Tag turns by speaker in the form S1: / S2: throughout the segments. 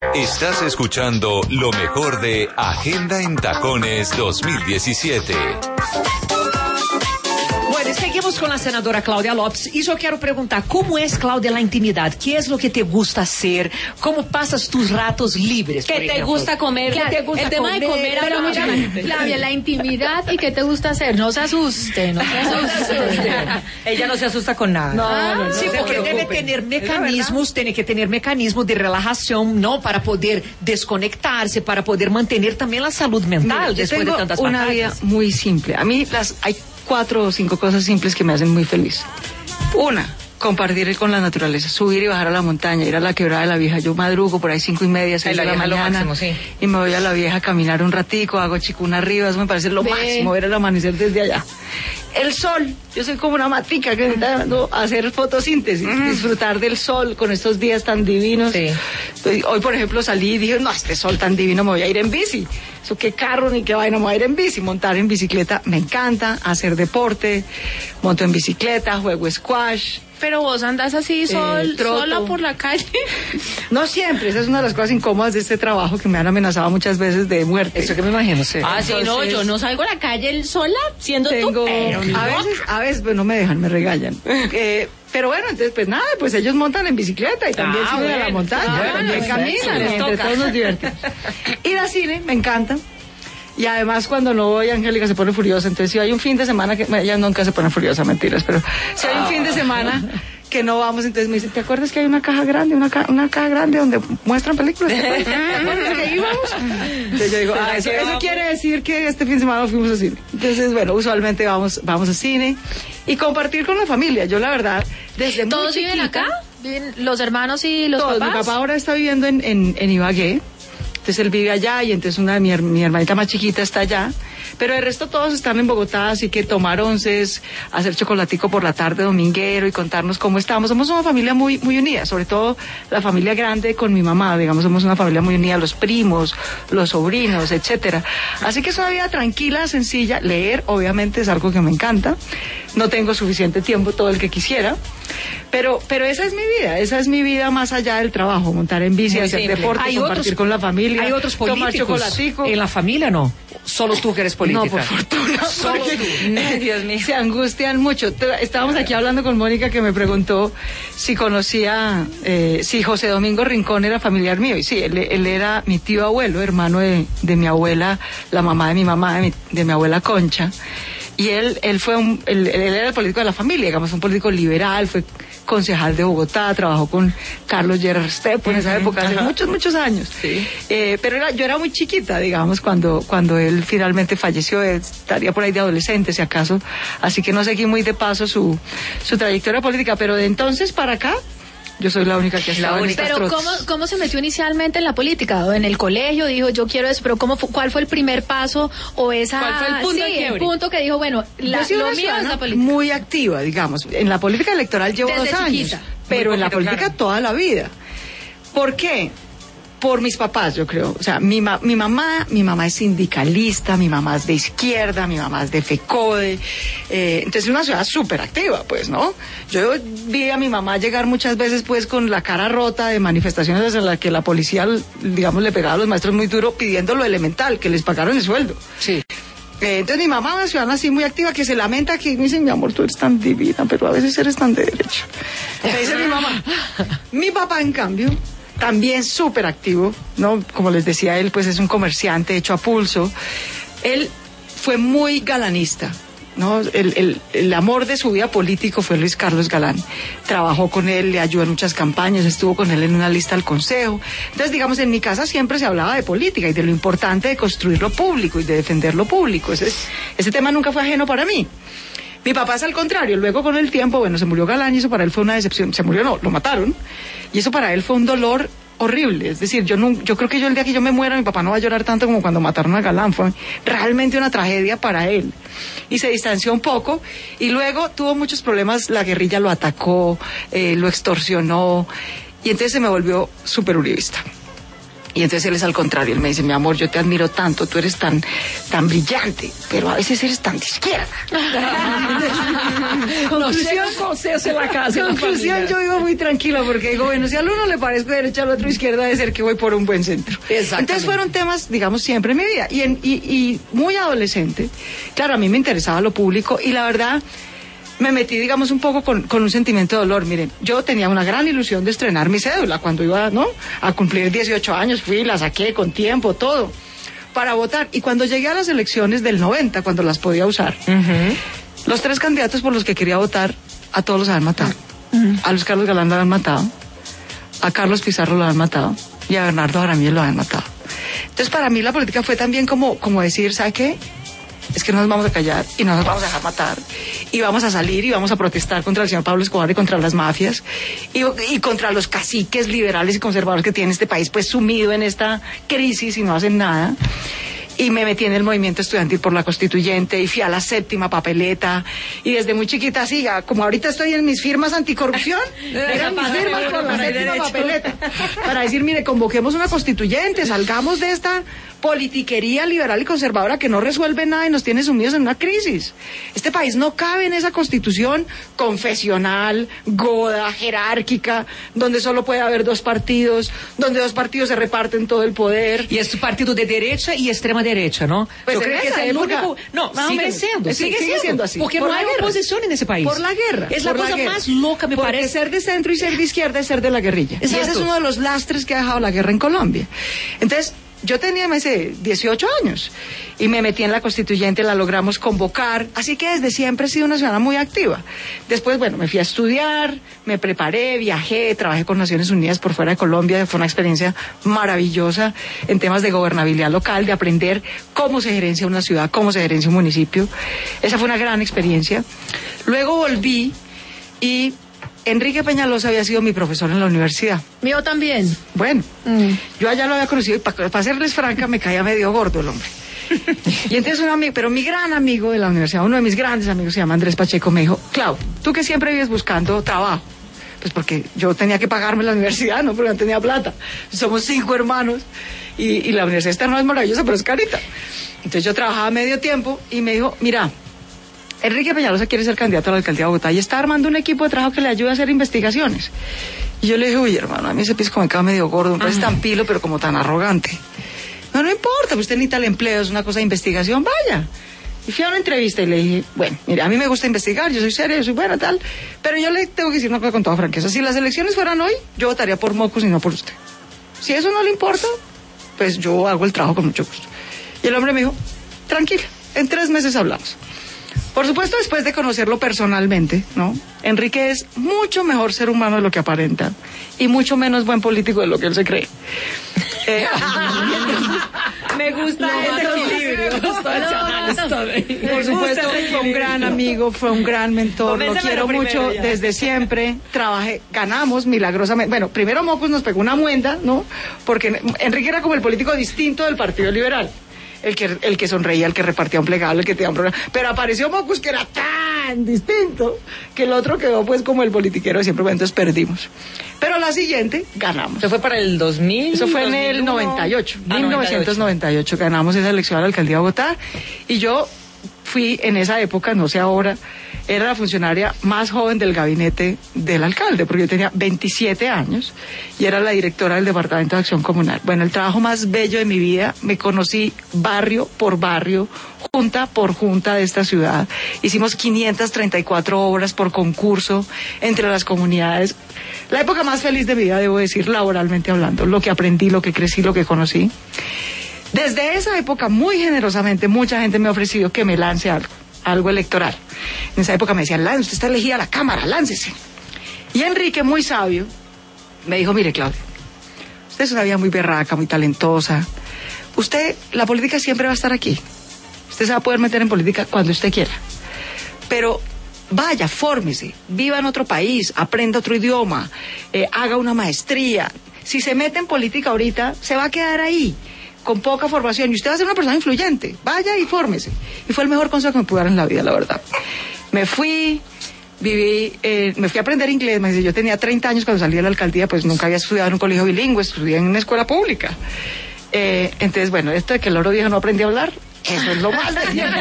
S1: Estás escuchando lo mejor de Agenda en Tacones 2017.
S2: Bueno, seguimos con la senadora Cláudia Lopes y yo quiero preguntar, ¿cómo es, Cláudia, la intimidad? ¿Qué es lo que te gusta hacer? ¿Cómo pasas tus ratos libres?
S3: ¿Qué te gusta comer?
S2: ¿Qué te gusta
S3: el tema
S2: comer?
S3: de comer habla mucha gente.
S4: Claudia, la intimidad y qué te gusta hacer. No se asuste, no se asuste.
S3: Ella no se asusta con nada.
S2: No, sí, porque debe tener tiene que tener mecanismos de relajación, ¿no? Para poder desconectarse, para poder mantener también la salud mental.
S5: Mira,
S2: después de tantas
S5: una
S2: batallas.
S5: vida muy simple. A mí hay 4 o 5 cosas simples que me hacen muy feliz. Una, compartir con la naturaleza, subir y bajar a la montaña, ir a la quebrada de la Vieja. Yo madrugo por ahí 5:30, 6 de la mañana, máximo, sí. Y me voy a la Vieja a caminar un ratico, hago chicuna arriba, eso me parece lo máximo, ver el amanecer desde allá. El sol, yo soy como una matica que necesita hacer fotosíntesis, disfrutar del sol con estos días tan divinos. Sí. Hoy, por ejemplo, salí y dije, no, este sol tan divino, me voy a ir en bici. Eso qué carro ni qué vaina, me voy a ir en bici. Montar en bicicleta me encanta, hacer deporte, monto en bicicleta, juego squash.
S4: Pero vos andás así sola por la calle.
S5: No siempre, esa es una de las cosas incómodas de este trabajo, que me han amenazado muchas veces de muerte.
S2: Eso que me imagino, sí.
S3: Sí, no, yo no salgo a la calle sola siendo tú.
S5: A veces pues no me dejan, me regañan. Pero bueno, entonces pues nada, pues ellos montan en bicicleta y también suben a la montaña, también caminan, entre todos nos divertimos. Ir al cine, me encanta. Y además cuando no voy, Angélica se pone furiosa. Entonces si hay un fin de semana que ella nunca se pone furiosa, mentiras, pero si hay un fin de semana que no vamos, entonces me dice, ¿te acuerdas que hay una caja grande, una caja grande donde muestran películas? ¿Te acuerdas que ahí vamos? Entonces yo digo, eso quiere decir que este fin de semana fuimos al cine. Entonces bueno, usualmente vamos al cine y compartir con la familia. Yo la verdad, desde muy chiquita.
S4: ¿Todos viven acá? ¿Viven los hermanos y los papás?
S5: Mi papá ahora está viviendo en Ibagué. Entonces él vive allá y entonces mi hermanita más chiquita está allá. Pero el resto todos están en Bogotá, así que tomar onces, hacer chocolatico por la tarde dominguero y contarnos cómo estamos. Somos una familia muy, muy unida, sobre todo la familia grande con mi mamá, digamos, somos una familia muy unida, los primos, los sobrinos, etcétera. Así que es una vida tranquila, sencilla. Leer, obviamente, es algo que me encanta. No tengo suficiente tiempo, todo el que quisiera. Pero esa es mi vida más allá del trabajo, montar en bici, hacer deporte, compartir con la familia.
S2: Hay otros políticos
S5: tomar chocolatico.
S2: En la familia, ¿no? Solo tú que eres política.
S5: No, por fortuna.
S2: Solo tú.
S5: Ay, Dios mío. Se angustian mucho. Estábamos aquí hablando con Mónica, que me preguntó si conocía, si José Domingo Rincón era familiar mío. Y sí, él era mi tío abuelo, hermano de mi abuela, la mamá de mi mamá, de mi abuela Concha. Y él era el político de la familia, digamos, un político liberal, fue concejal de Bogotá, trabajó con Carlos Gerard Restrepo en esa época, hace muchos, muchos años. Sí. Pero yo era muy chiquita, digamos, cuando él finalmente falleció, estaría por ahí de adolescente, si acaso, así que no seguí muy de paso su trayectoria política, pero de entonces para acá, yo soy la única que ha estado en estas
S4: Pero
S5: trotas.
S4: ¿cómo se metió inicialmente en la política? ¿O en el colegio dijo, yo quiero eso? Pero ¿cuál fue el primer paso? ¿O
S3: ¿Cuál fue el punto de quiebre?
S4: El punto que dijo, bueno, lo mío es la política?
S5: Muy activa, digamos. En la política electoral llevo
S4: Desde
S5: 2 años.
S4: chiquita.
S5: Pero en la política
S3: claro.
S5: toda la vida. ¿Por qué? Por mis papás, yo creo. O sea, mi mamá es sindicalista, mi mamá es de izquierda, mi mamá es de FECODE. Entonces es una ciudad súper activa, pues, ¿no? Yo vi a mi mamá llegar muchas veces, pues, con la cara rota de manifestaciones en las que la policía, digamos, le pegaba a los maestros muy duro pidiendo lo elemental, que les pagaron el sueldo.
S2: Sí.
S5: Entonces mi mamá, una ciudadana así muy activa, que se lamenta, que me dice, mi amor, tú eres tan divina, pero a veces eres tan de derecho. Me dice mi mamá. Mi papá, en cambio, también súper activo, ¿no? Como les decía, él pues es un comerciante hecho a pulso. Él fue muy galanista, ¿no? El amor de su vida político fue Luis Carlos Galán. Trabajó con él, le ayudó en muchas campañas, estuvo con él en una lista al consejo. Entonces, digamos, en mi casa siempre se hablaba de política y de lo importante de construir lo público y de defender lo público. Ese tema nunca fue ajeno para mí. Mi papá es al contrario, luego con el tiempo, bueno, se murió Galán y eso para él fue una decepción. Se murió, no, lo mataron. Y eso para él fue un dolor horrible. Es decir, yo creo que el día que yo me muera, mi papá no va a llorar tanto como cuando mataron a Galán. Fue realmente una tragedia para él. Y se distanció un poco y luego tuvo muchos problemas. La guerrilla lo atacó, lo extorsionó y entonces se me volvió súper uribista. Y entonces él es al contrario, él me dice, mi amor, yo te admiro tanto, tú eres tan brillante, pero a veces eres tan de izquierda. Conclusión, yo vivo muy tranquila porque digo, bueno, si al uno le parezco de derecha, al otro izquierda, debe ser que voy por un buen centro. Entonces fueron temas, digamos, siempre en mi vida. Y muy adolescente, claro, a mí me interesaba lo público y la verdad me metí, digamos, un poco con un sentimiento de dolor. Miren, yo tenía una gran ilusión de estrenar mi cédula cuando iba, ¿no?, a cumplir 18 años, fui, la saqué con tiempo, todo, para votar. Y cuando llegué a las elecciones del 90, cuando las podía usar, los 3 candidatos por los que quería votar, a todos los habían matado. A Luis Carlos Galán lo habían matado, a Carlos Pizarro lo habían matado y a Bernardo Jaramillo lo habían matado. Entonces, para mí la política fue también como decir, ¿sabe qué? Es que no nos vamos a callar y no nos vamos a dejar matar y vamos a salir y vamos a protestar contra el señor Pablo Escobar y contra las mafias y contra los caciques liberales y conservadores que tiene este país pues sumido en esta crisis y no hacen nada. Y me metí en el movimiento estudiantil por la Constituyente y fui a la 7ª papeleta y desde muy chiquita así, como ahorita estoy en mis firmas anticorrupción, eran mis firmas por la 7ª papeleta para decir, mire, convoquemos una constituyente, salgamos de esta politiquería liberal y conservadora que no resuelve nada y nos tiene sumidos en una crisis. Este país no cabe en esa constitución confesional, goda, jerárquica, donde solo puede haber 2 partidos, donde 2 partidos se reparten todo el poder.
S2: Y es partido de derecha y extrema derecha, ¿no?
S5: Pues
S2: yo creo que es el único... No, sigue siendo así. Porque no hay oposición en ese país.
S5: Por la guerra.
S2: Es la cosa más loca, me parece.
S5: Porque ser de centro y ser de izquierda es ser de la guerrilla. Exacto. Y ese es uno de los lastres que ha dejado la guerra en Colombia. Entonces, yo tenía 18 años y me metí en la Constituyente, la logramos convocar, así que desde siempre he sido una ciudadana muy activa. Después, bueno, me fui a estudiar, me preparé, viajé, trabajé con Naciones Unidas por fuera de Colombia, fue una experiencia maravillosa en temas de gobernabilidad local, de aprender cómo se gerencia una ciudad, cómo se gerencia un municipio. Esa fue una gran experiencia. Luego volví y Enrique Peñalosa había sido mi profesor en la universidad.
S4: Mío también.
S5: Bueno, yo allá lo había conocido y para serles franca me caía medio gordo el hombre. Y entonces un amigo, pero mi gran amigo de la universidad, uno de mis grandes amigos se llama Andrés Pacheco, me dijo, Clau, tú que siempre vives buscando trabajo, pues porque yo tenía que pagarme la universidad, ¿no? Porque no tenía plata. Somos 5 hermanos y la universidad esta no es maravillosa, pero es carita. Entonces yo trabajaba medio tiempo y me dijo, mira, Enrique Peñalosa quiere ser candidato a la alcaldía de Bogotá y está armando un equipo de trabajo que le ayude a hacer investigaciones. Y yo le dije, uy, hermano, a mí ese pisco me queda medio gordo, un pez tan pilo, pero como tan arrogante. No importa, pues usted necesita el empleo, es una cosa de investigación, vaya. Y fui a una entrevista y le dije, bueno, mire, a mí me gusta investigar, yo soy seria, yo soy buena, tal, pero yo le tengo que decir una cosa con toda franqueza. Si las elecciones fueran hoy, yo votaría por Mocus y no por usted. Si eso no le importa, pues yo hago el trabajo con mucho gusto. Y el hombre me dijo, tranquila, en 3 meses hablamos. Por supuesto, después de conocerlo personalmente, ¿no? Enrique es mucho mejor ser humano de lo que aparenta y mucho menos buen político de lo que él se cree.
S2: Me gusta ese equilibrio.
S5: Por supuesto, fue un gran amigo, fue un gran mentor, lo quiero mucho desde siempre. Ganamos milagrosamente. Bueno, primero Mocus nos pegó una muenda, ¿no? Porque Enrique era como el político distinto del Partido Liberal. El que sonreía, el que repartía un plegable, el que tenía un programa. Pero apareció Mocus, que era tan distinto, que el otro quedó pues como el politiquero de siempre, bueno, entonces perdimos. Pero la siguiente, ganamos.
S2: ¿Eso fue para el 2000?
S5: Eso fue 2001. En el 98, 1998, ganamos esa elección a la alcaldía de Bogotá, y yo fui en esa época, no sé ahora, era la funcionaria más joven del gabinete del alcalde, porque yo tenía 27 años y era la directora del Departamento de Acción Comunal. Bueno, el trabajo más bello de mi vida, me conocí barrio por barrio, junta por junta de esta ciudad. Hicimos 534 obras por concurso entre las comunidades. La época más feliz de mi vida, debo decir, laboralmente hablando, lo que aprendí, lo que crecí, lo que conocí. Desde esa época, muy generosamente, mucha gente me ha ofrecido que me lance algo electoral. En esa época me decían, usted está elegida a la Cámara, láncese. Y Enrique, muy sabio, me dijo, mire, Claudia, usted es una vida muy berraca, muy talentosa. La política siempre va a estar aquí. Usted se va a poder meter en política cuando usted quiera. Pero vaya, fórmese, viva en otro país, aprenda otro idioma, haga una maestría. Si se mete en política ahorita, se va a quedar ahí, con poca formación, y usted va a ser una persona influyente. Vaya y fórmese. Y fue el mejor consejo que me pude dar en la vida, la verdad. Me fui, me fui a aprender inglés. Me dice, yo tenía 30 años cuando salí de la alcaldía, pues nunca había estudiado en un colegio bilingüe, estudié en una escuela pública. Entonces, bueno, esto de que el loro viejo no aprendí a hablar, eso es lo más de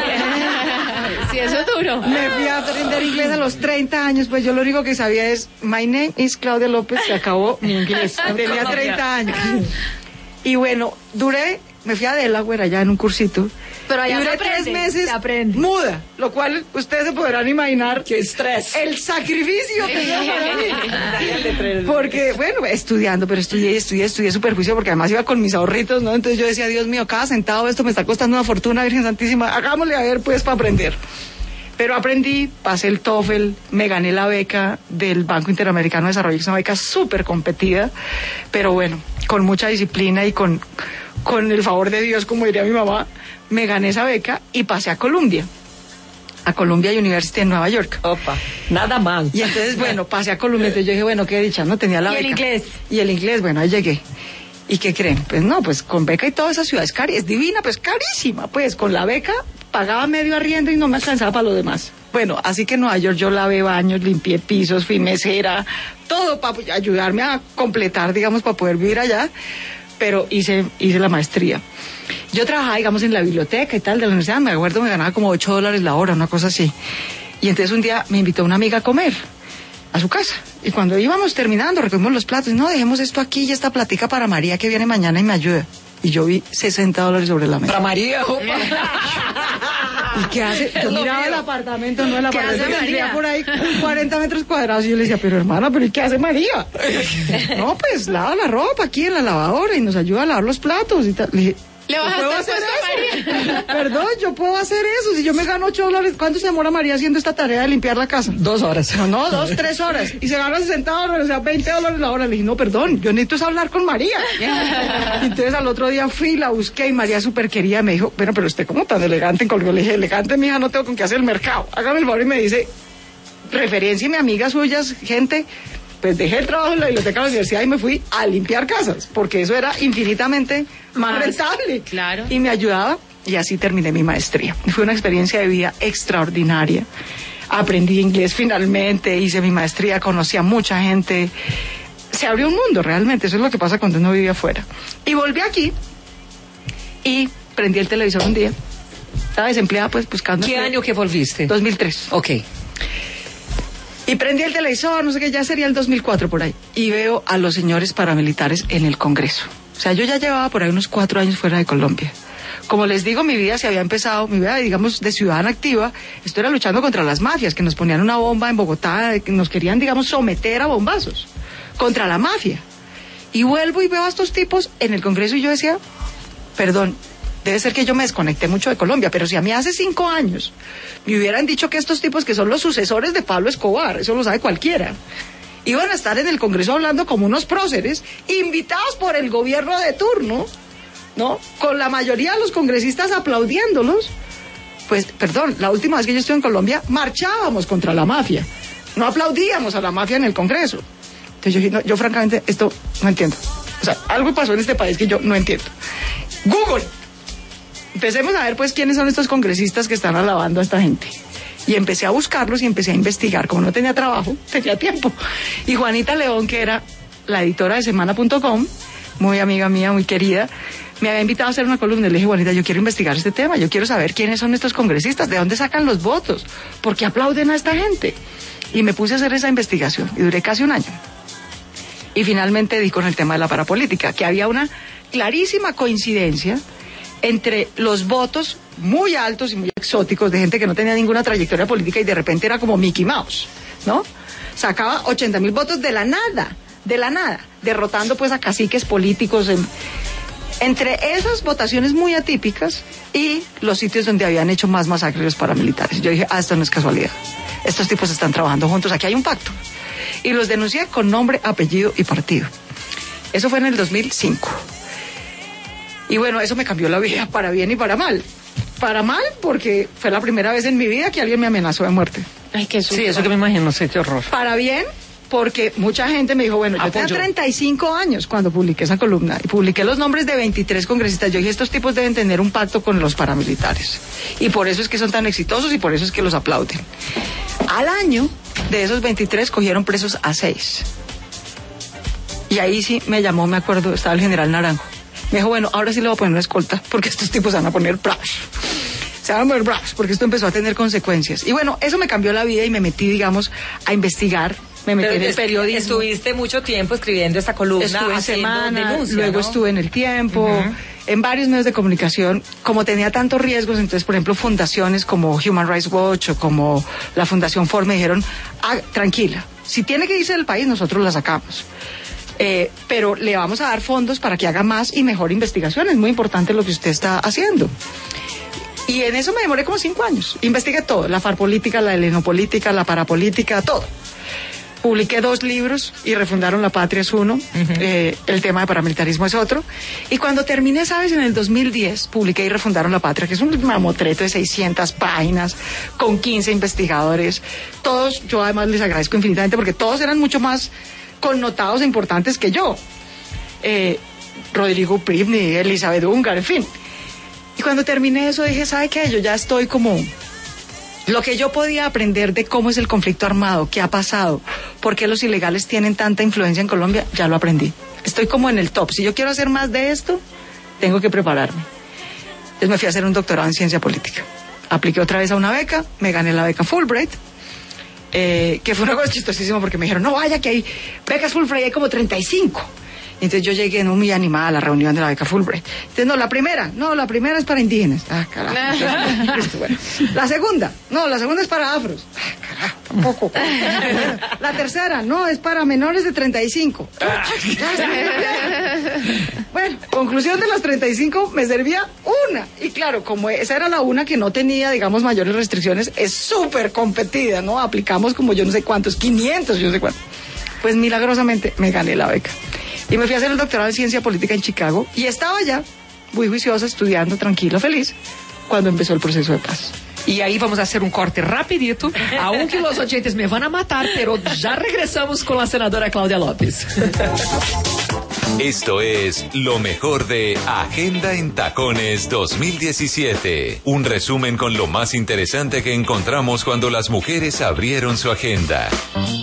S4: Sí, eso es duro.
S5: Me fui a aprender inglés a los 30 años, pues yo lo único que sabía es, my name is Claudia López, se acabó mi inglés. Tenía 30 años. Y bueno, me fui a Delaware allá en un cursito.
S4: Pero allá
S5: duré
S4: se aprende,
S5: 3 meses
S4: se aprende.
S5: muda, lo cual ustedes se podrán imaginar
S2: Qué estrés.
S5: el sacrificio que dio para mí. Porque, bueno, estudiando, pero estudié super juicio, porque además iba con mis ahorritos, ¿no? Entonces yo decía, Dios mío, cada centavo de esto me está costando una fortuna, Virgen Santísima, hagámosle a ver, pues, para aprender. Pero aprendí, pasé el TOEFL, me gané la beca del Banco Interamericano de Desarrollo, que es una beca súper competida, pero bueno, con mucha disciplina y con el favor de Dios, como diría mi mamá, me gané esa beca y pasé a Columbia University en Nueva York.
S2: Opa, nada mal.
S5: Y entonces, bueno, pasé a Columbia, entonces yo dije, bueno, qué dicha, no tenía la beca.
S4: ¿Y el inglés?
S5: Y el inglés, bueno, ahí llegué. ¿Y qué creen? Pues no, pues con beca y toda esa ciudad es divina, pues carísima, pues con la beca pagaba medio arriendo y no me alcanzaba para lo demás. Bueno, así que en Nueva York yo lavé baños, limpié pisos, fui mesera, todo para ayudarme a completar, digamos, para poder vivir allá, pero hice la maestría. Yo trabajaba, digamos, en la biblioteca y tal de la universidad, me acuerdo, me ganaba como $8 la hora, una cosa así. Y entonces un día me invitó una amiga a comer a su casa. Y cuando íbamos terminando, recogimos los platos, no, dejemos esto aquí y esta platica para María que viene mañana y me ayuda. Y yo vi $60 sobre la mesa.
S2: Para María, opa.
S5: ¿Y qué hace? Yo miraba el apartamento, no el apartamento, que tendría por ahí 40 metros cuadrados. Y yo le decía, pero hermana, ¿pero y qué hace María? No, pues lava la ropa aquí en la lavadora y nos ayuda a lavar los platos y tal. Le dije,
S4: ¿le bajaste
S5: ¿puedo
S4: el
S5: hacer
S4: puesto a María?
S5: Perdón, yo puedo hacer eso. Si yo me gano $8, ¿cuánto se demora María haciendo esta tarea de limpiar la casa?
S2: 2 horas.
S5: No, 2, 3 horas. Y se gana $60, o sea, $20 la hora. Le dije, no, perdón, yo necesito es hablar con María. Entonces al otro día fui, la busqué y María súper querida me dijo, bueno, pero usted como tan elegante en Colombia. Le dije, elegante, mija, no tengo con qué hacer el mercado. Hágame el favor y me dice, referencieme amigas suyas, gente. Pues dejé el trabajo en la biblioteca de la universidad y me fui a limpiar casas, porque eso era infinitamente más rentable.
S4: Claro.
S5: Y me ayudaba, y así terminé mi maestría. Fue una experiencia de vida extraordinaria. Aprendí inglés finalmente, hice mi maestría, conocí a mucha gente. Se abrió un mundo realmente, eso es lo que pasa cuando uno vive afuera. Y volví aquí y prendí el televisor un día. Estaba desempleada, pues buscando.
S2: ¿Qué año que volviste?
S5: 2003.
S2: Ok.
S5: Y prendí el televisor, no sé qué, ya sería el 2004 por ahí. Y veo a los señores paramilitares en el Congreso. O sea, yo ya llevaba por ahí unos 4 años fuera de Colombia. Como les digo, mi vida se había empezado, mi vida, digamos, de ciudadana activa, esto era luchando contra las mafias, que nos ponían una bomba en Bogotá, que nos querían, digamos, someter a bombazos. Contra la mafia. Y vuelvo y veo a estos tipos en el Congreso y yo decía, perdón, debe ser que yo me desconecté mucho de Colombia, pero si a mí hace 5 años me hubieran dicho que estos tipos que son los sucesores de Pablo Escobar, eso lo sabe cualquiera, iban a estar en el Congreso hablando como unos próceres, invitados por el gobierno de turno, ¿no? Con la mayoría de los congresistas aplaudiéndolos, pues, perdón, la última vez que yo estuve en Colombia, marchábamos contra la mafia, no aplaudíamos a la mafia en el Congreso. Entonces yo dije, no, yo francamente esto no entiendo. O sea, algo pasó en este país que yo no entiendo. Google. Empecemos a ver pues quiénes son estos congresistas que están alabando a esta gente. Y empecé a buscarlos y empecé a investigar. Como no tenía trabajo, tenía tiempo. Y Juanita León, que era la editora de semana.com, muy amiga mía, muy querida, me había invitado a hacer una columna. Le dije, Juanita, yo quiero investigar este tema, yo quiero saber quiénes son estos congresistas, de dónde sacan los votos, por qué aplauden a esta gente. Y me puse a hacer esa investigación y duré casi 1 año. Y finalmente di con el tema de la parapolítica, que había una clarísima coincidencia entre los votos muy altos y muy exóticos de gente que no tenía ninguna trayectoria política y de repente era como Mickey Mouse, ¿no? Sacaba 80,000 votos de la nada, derrotando pues a caciques políticos entre esas votaciones muy atípicas y los sitios donde habían hecho más masacres los paramilitares. Yo dije, esto no es casualidad, estos tipos están trabajando juntos, aquí hay un pacto. Y los denuncié con nombre, apellido y partido. Eso fue en el 2005. Y bueno, eso me cambió la vida, para bien y para mal. Para mal, porque fue la primera vez en mi vida que alguien me amenazó de muerte.
S4: Ay, qué susto.
S2: Sí, eso que me imagino, sí, qué horror.
S5: Para bien, porque mucha gente me dijo, bueno, yo tenía 35 años cuando publiqué esa columna, y publiqué los nombres de 23 congresistas. Yo dije, estos tipos deben tener un pacto con los paramilitares. Y por eso es que son tan exitosos y por eso es que los aplauden. Al año, De esos 23 cogieron presos a 6. Y ahí sí me llamó, me acuerdo, estaba el general Naranjo. Me dijo, bueno, ahora sí le voy a poner una escolta, porque estos tipos se van a poner bravos. Se van a poner bravos, porque esto empezó a tener consecuencias. Y bueno, eso me cambió la vida y me metí, digamos, a investigar. Me metí en el periodismo.
S6: Estuviste mucho tiempo escribiendo esta columna.
S5: Estuve en Semana,
S6: denuncia,
S5: luego
S6: ¿no?
S5: estuve en El Tiempo, en varios medios de comunicación. Como tenía tantos riesgos, entonces, por ejemplo, fundaciones como Human Rights Watch o como la Fundación Ford me dijeron, tranquila, si tiene que irse del país, nosotros la sacamos. Pero le vamos a dar fondos para que haga más y mejor investigación. Es muy importante lo que usted está haciendo. Y en eso me demoré como 5 años. Investigué todo, la farpolítica, la helenopolítica, la parapolítica, todo. Publiqué 2 libros y Refundaron la Patria es uno, el tema de paramilitarismo es otro. Y cuando terminé, ¿sabes? En el 2010 publiqué y Refundaron la Patria, que es un mamotreto de 600 páginas, con 15 investigadores. Todos, yo además les agradezco infinitamente porque todos eran mucho más connotados e importantes que yo. Rodrigo Pribny, Elizabeth Ungar, en fin. Y cuando terminé eso dije, ¿sabe qué? Yo ya estoy como... Lo que yo podía aprender de cómo es el conflicto armado, qué ha pasado, por qué los ilegales tienen tanta influencia en Colombia, ya lo aprendí. Estoy como en el top. Si yo quiero hacer más de esto, tengo que prepararme. Entonces me fui a hacer un doctorado en ciencia política. Apliqué otra vez a una beca, me gané la beca Fulbright, que fue una cosa chistosísima porque me dijeron, no vaya que hay becas Fulbright, hay como 35. Y entonces yo llegué muy animada a la reunión de la beca Fulbright. Entonces, la primera es para indígenas. Carajo. Bueno. La segunda es para afros. Carajo, tampoco. La tercera, es para menores de 35. Bueno, conclusión de las 35, me servía una. Y claro, como esa era la una que no tenía, digamos, mayores restricciones, es súper competida, ¿no? Aplicamos como yo no sé cuántos, 500, yo no sé cuántos. Pues milagrosamente me gané la beca. Y me fui a hacer el doctorado en ciencia política en Chicago y estaba ya muy juiciosa, estudiando, tranquilo, feliz, cuando empezó el proceso de paz.
S2: Y ahí vamos a hacer un corte rapidito, aunque los oyentes me van a matar, pero ya regresamos con la senadora Claudia López.
S1: Esto es lo mejor de Agenda en Tacones 2017. Un resumen con lo más interesante que encontramos cuando las mujeres abrieron su agenda.